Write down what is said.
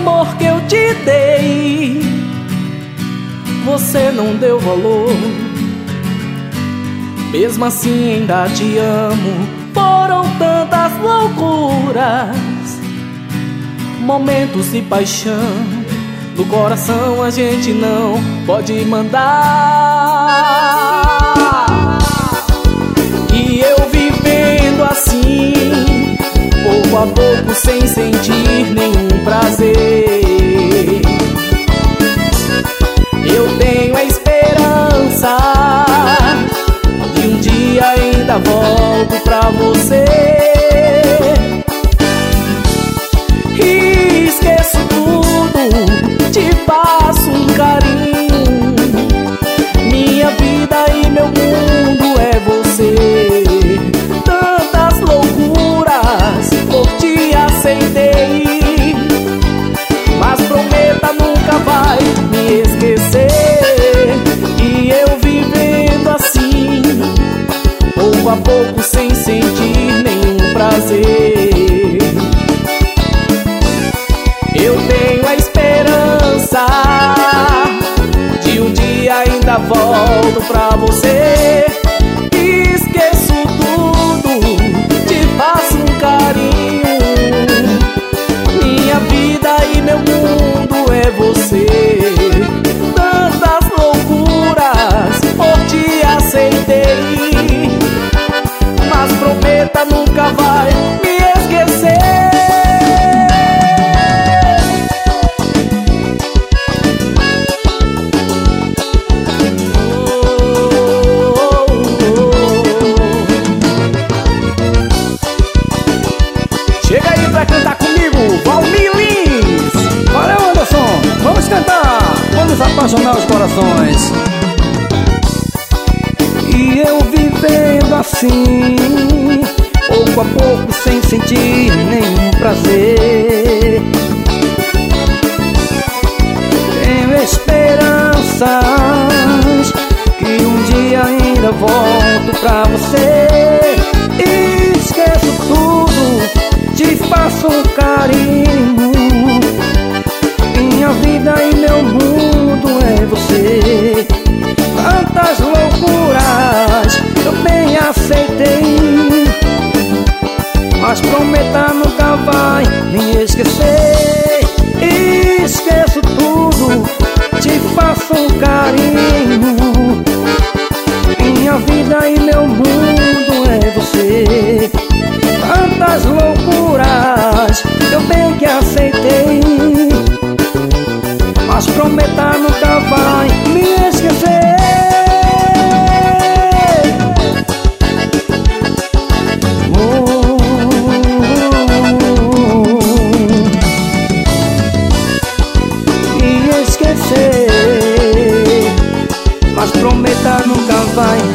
amor que eu te dei, você não deu valor. Mesmo assim ainda te amo. Foram tantas loucuras, momentos de paixão. No coração a gente não pode mandar. E eu vivendo assim, pouco a pouco, sem sentir nenhum prazer. Eu tenho a esperança de um dia ainda volto pra você. E esqueço tudo, te faço um carinho. Minha vida e meu mundo é você. Tantas loucuras por te aceitei, mas prometa nunca vai me esquecer. E eu vivendo assim, pouco a pouco, sem sentir nenhum prazer. Eu tenho a esperança de um dia ainda volto pra você. Esqueço tudo, te faço um carinho. Minha vida e meu mundo é você. Tantas loucuras por te aceitei, mas prometa nunca vai me esquecer. Chega aí pra cantar comigo, Valmir Lins. Valeu, Anderson, vamos cantar, vamos apaixonar os corações. E eu vivendo assim, pouco a pouco, sem sentir nenhum prazer. Tenho esperanças que um dia ainda volto pra você. Esqueço tudo, te faço um carinho. Minha vida e meu mundo é você. Tantas loucuras eu bem aceitei, mas prometa nunca vai me esquecer. Esqueço tudo, te faço um carinho. Minha vida e meu mundo é você. Tantas loucuras eu bem que aceitei, mas prometa nunca vai me esquecer. Me esquecer, mas prometa nunca vai